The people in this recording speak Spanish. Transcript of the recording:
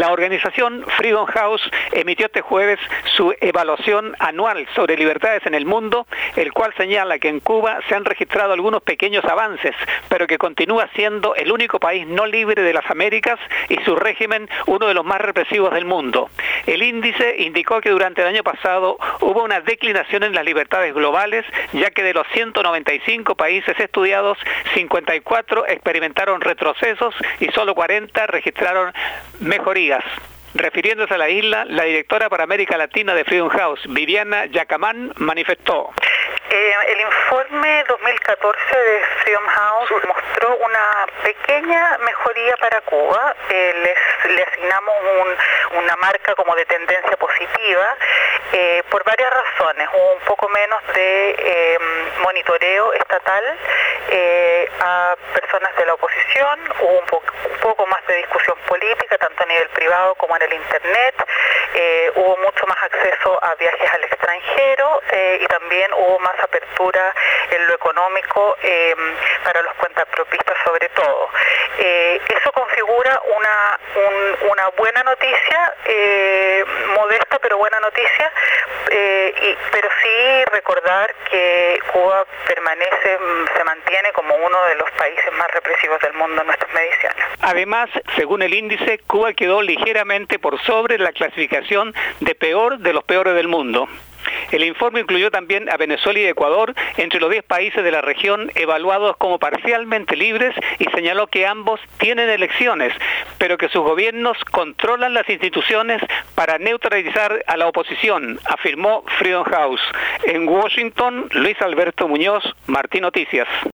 La organización Freedom House emitió este jueves su evaluación anual sobre libertades en el mundo, el cual señala que en Cuba se han registrado algunos pequeños avances, pero que continúa siendo el único país no libre de las Américas y su régimen uno de los más represivos del mundo. El índice indicó que durante el año pasado hubo una declinación en las libertades globales, ya que de los 195 países estudiados, 54 experimentaron retrocesos y solo 40 registraron mejorías. Refiriéndose a la isla, la directora para América Latina de Freedom House, Viviana Yacamán, manifestó: el informe 2014 de Freedom House mostró una pequeña mejoría para Cuba. Le asignamos una marca como de tendencia positiva por varias razones. Hubo un poco menos de monitoreo estatal a personas de la oposición, hubo un poco más de discusión política, tanto a nivel privado como en el Internet, hubo mucho más acceso a viajes al extranjero y también hubo más apertura en lo económico para los cuentapropistas sobre todo. Eso configura una buena noticia, modesta pero buena noticia, pero sí recordar que Cuba se mantiene como uno de los países más represivos del mundo en nuestras mediciones. Además, según el índice, Cuba quedó ligeramente por sobre la clasificación de peor de los peores del mundo. El informe incluyó también a Venezuela y Ecuador entre los 10 países de la región evaluados como parcialmente libres y señaló que ambos tienen elecciones, pero que sus gobiernos controlan las instituciones para neutralizar a la oposición, afirmó Freedom House. En Washington, Luis Alberto Muñoz, Martín Noticias.